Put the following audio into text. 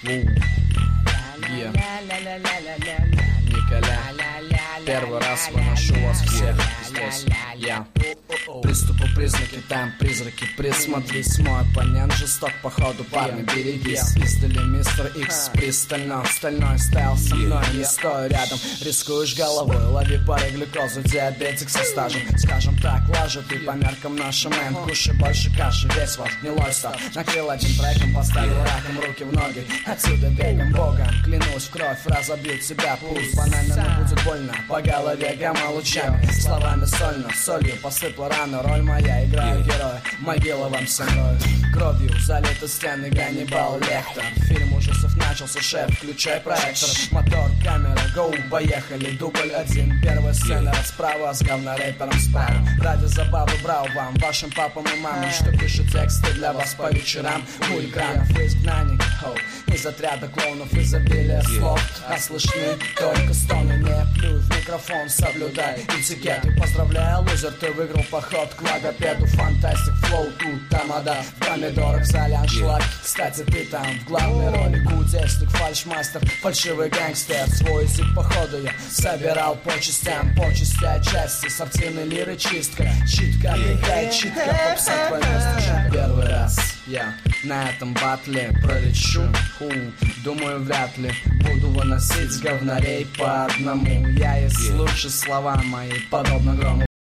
Николя, первый раз выношу вас всех здесь. Я приступу, признаки, там призраки. Присмотрись, мой оппонент жесток, походу, парни, берегись. Издали мистер Икс пристально, стальной стайл со мной, не стою рядом. Рискуешь головой, лови пары глюкозу, диабетик со стажем. Скажем так, лажу ты по меркам нашим, мэн. Кушай больше каши, весь ваш гнилой стал. Накрыл один треком, поставил раком руки в ноги. Отсюда бегом, богом, клянусь в кровь, разобью тебя пусть. Банально, но будет больно, по голове гамма-лучами. Словами сольно, солью посыпала рану. Роль моя, играю героя, могила вам со мной. Кровью залиты стены, Ганнибал Лектор. Фильм ужасов начался, шеф, включай проектор. Мотор, камера, гоу, поехали. Дубль 1, первая сцена, расправа с говнорэпером справа. Ради забавы брал вам, вашим папам и мамам, что пишут тексты для вас по вечерам. У экранов и изгнаний, из отряда клоунов изобилие слов. А слышны только стоны, не плюй в микрофон, соблюдай этикеты. Поздравляю, лузер, ты выиграл поход к логопеду. Фантастик, флоу, тут тамада, в помидорах в зале аншлаг. Кстати, ты там в главной роли кудесник, фальшмастер, фальшивый гангстер. Свой язык походу я собирал по частям, по части отчасти. Сортирной лиры чистка, читка, легкая читка, попса твой место. Первый раз я на этом батле пролечу. Думаю, вряд ли буду выносить говнарей по одному. Я, если лучше слова мои, подобно грому